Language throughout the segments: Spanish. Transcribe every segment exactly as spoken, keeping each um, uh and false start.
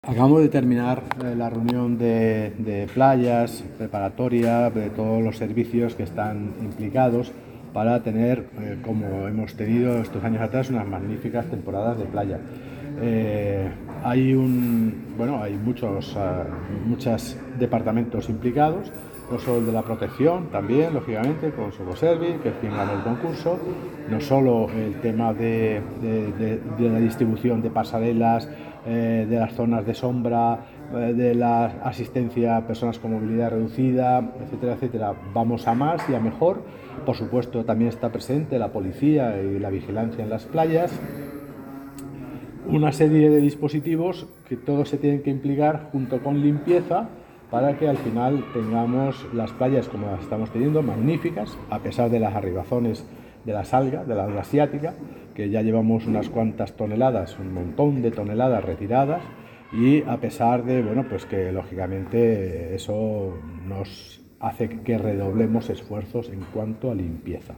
Acabamos de terminar eh, la reunión de, de playas, preparatoria, de todos los servicios que están implicados para tener, eh, como hemos tenido estos años atrás, unas magníficas temporadas de playa. Eh, hay un, bueno, hay muchos, uh, muchos departamentos implicados, no solo el de la protección, también, lógicamente, con Socoservi, que es quien ganó el concurso, no solo el tema de, de, de, de la distribución de pasarelas, eh, de las zonas de sombra, eh, de la asistencia a personas con movilidad reducida, etcétera, etcétera. Vamos a más y a mejor. Por supuesto, también está presente la policía y la vigilancia en las playas. Una serie de dispositivos que todos se tienen que implicar junto con limpieza para que al final tengamos las playas como las estamos teniendo, magníficas, a pesar de las arribazones de las algas, de la alga asiática, que ya llevamos unas cuantas toneladas, un montón de toneladas retiradas, y a pesar de, bueno, pues que lógicamente eso nos hace que redoblemos esfuerzos en cuanto a limpieza.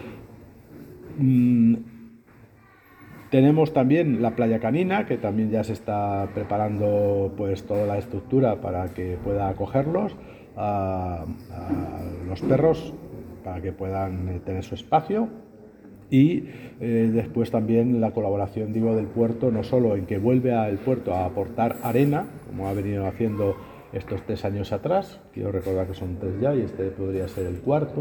Mm, Tenemos también la playa canina, que también ya se está preparando pues toda la estructura para que pueda acogerlos a, a los perros, para que puedan tener su espacio. Y eh, después también la colaboración, digo, del puerto, no solo en que vuelve al puerto a aportar arena, como ha venido haciendo estos tres años atrás, quiero recordar que son tres ya y este podría ser el cuarto,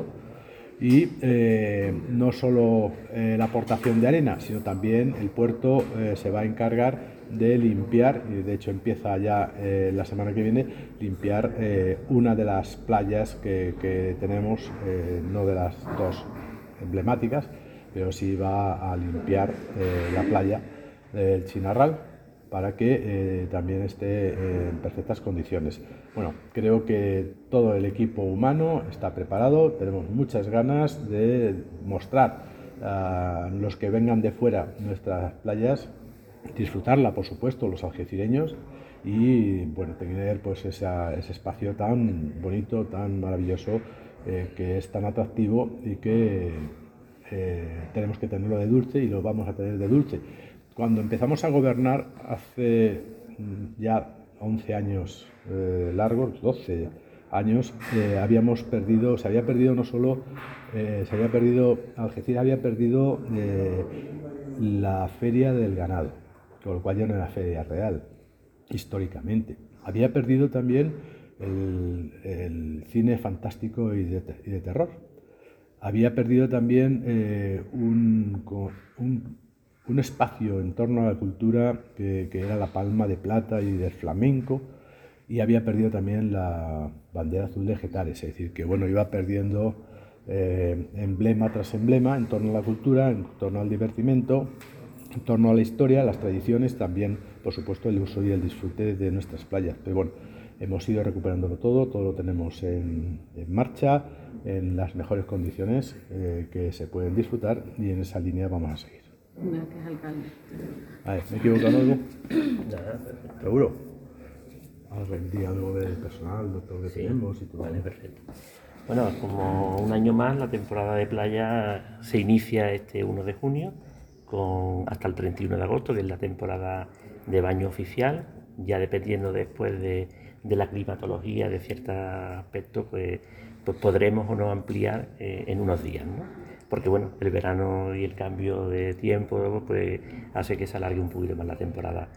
y eh, no solo eh, la aportación de arena, sino también el puerto eh, se va a encargar de limpiar, y de hecho empieza ya eh, la semana que viene, limpiar eh, una de las playas que, que tenemos, eh, no de las dos emblemáticas, pero sí va a limpiar eh, la playa del Chinarral para que eh, también esté eh, en perfectas condiciones. Bueno, creo que todo el equipo humano está preparado, tenemos muchas ganas de mostrar a los que vengan de fuera nuestras playas, disfrutarla, por supuesto, los algecireños, y bueno, tener pues esa, ese espacio tan bonito, tan maravilloso, eh, que es tan atractivo y que eh, tenemos que tenerlo de dulce y lo vamos a tener de dulce. Cuando empezamos a gobernar hace ya once años eh, largos, doce años, eh, habíamos perdido, se había perdido no solo, eh, se había perdido, Algeciras había perdido eh, la feria del ganado, con lo cual ya no era feria real, históricamente. Había perdido también el, el cine fantástico y de, y de terror. Había perdido también eh, un, un, un espacio en torno a la cultura que, que era la palma de plata y del flamenco, y había perdido también la bandera azul de Getares, es decir, que bueno, iba perdiendo eh, emblema tras emblema en torno a la cultura, en torno al divertimento, en torno a la historia, las tradiciones, también por supuesto el uso y el disfrute de nuestras playas. Pero bueno, hemos ido recuperándolo todo, todo lo tenemos en, en marcha, en las mejores condiciones eh, que se pueden disfrutar, y en esa línea vamos a seguir. Gracias, alcalde. A ver, ¿me he equivocado algo? Nada, perfecto. ¿Seguro? Vamos a rendir algo del personal, de todo lo que sí, tenemos y todo. Vale, perfecto. Bueno, como un año más, la temporada de playa se inicia este uno de junio con hasta el treinta y uno de agosto, que es la temporada de baño oficial. Ya dependiendo después de, de la climatología de ciertos aspectos, pues, pues podremos o no ampliar eh, en unos días, ¿no? Porque bueno, el verano y el cambio de tiempo pues hace que se alargue un poquito más la temporada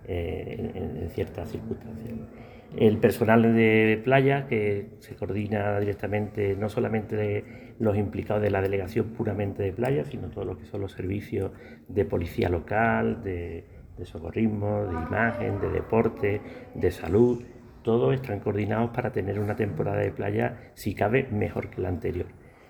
eh, en, en ciertas circunstancias. El personal de playa, que se coordina directamente no solamente de los implicados de la delegación puramente de playa, sino todo lo que son los servicios de policía local, de, de socorrismo, de imagen, de deporte, de salud, todos están coordinados para tener una temporada de playa, si cabe, mejor que la anterior.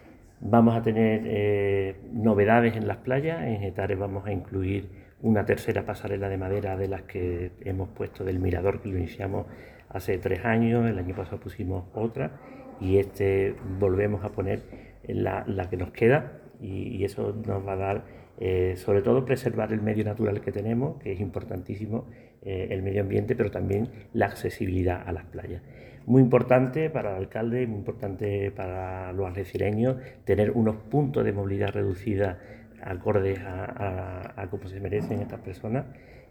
Vamos a tener eh, novedades en las playas. En Getares vamos a incluir una tercera pasarela de madera de las que hemos puesto del mirador, que lo iniciamos hace tres años. El año pasado pusimos otra y este volvemos a poner la, la que nos queda, y, y eso nos va a dar eh, sobre todo preservar el medio natural que tenemos, que es importantísimo, eh, el medio ambiente, pero también la accesibilidad a las playas. Muy importante para el alcalde, muy importante para los algecireños tener unos puntos de movilidad reducida acordes a, a, a cómo se merecen estas personas.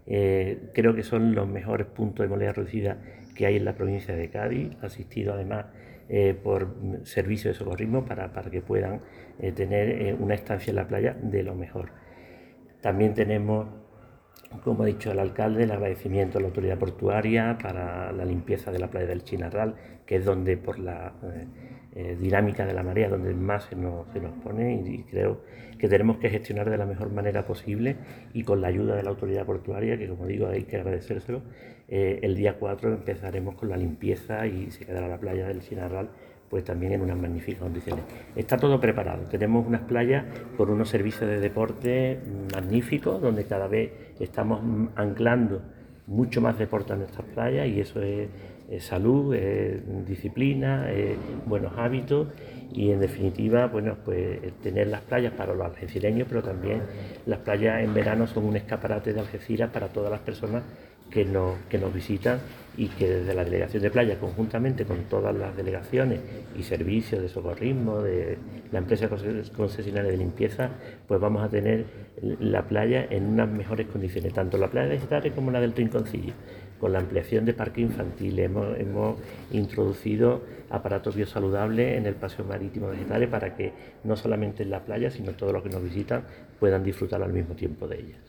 Eh, creo que son los mejores puntos de movilidad reducida que hay en la provincia de Cádiz, asistido además eh, por servicios de socorrismo para, para que puedan eh, tener eh, una estancia en la playa de lo mejor. También tenemos, como ha dicho el alcalde, el agradecimiento a la autoridad portuaria para la limpieza de la playa del Chinarral, que es donde por la eh, eh, dinámica de la marea donde más se nos, se nos pone, y, y creo que tenemos que gestionar de la mejor manera posible y con la ayuda de la autoridad portuaria, que como digo hay que agradecérselo. Eh, el día cuatro empezaremos con la limpieza y se quedará la playa del Chinarral pues también en unas magníficas condiciones. Está todo preparado, tenemos unas playas con unos servicios de deporte magníficos, donde cada vez estamos anclando mucho más deporte en nuestras playas, y eso es, es salud, es disciplina, es buenos hábitos, y en definitiva, bueno, pues tener las playas para los algecireños, pero también las playas en verano son un escaparate de Algeciras para todas las personas que nos, que nos visitan, y que desde la Delegación de Playa, conjuntamente con todas las delegaciones y servicios de socorrismo, de la empresa concesionaria de limpieza, pues vamos a tener la playa en unas mejores condiciones, tanto la playa de Getares como la del Rinconcillo. Con la ampliación de parque infantil hemos, hemos introducido aparatos biosaludables en el paseo marítimo de Getares para que no solamente en la playa, sino todos los que nos visitan puedan disfrutar al mismo tiempo de ella.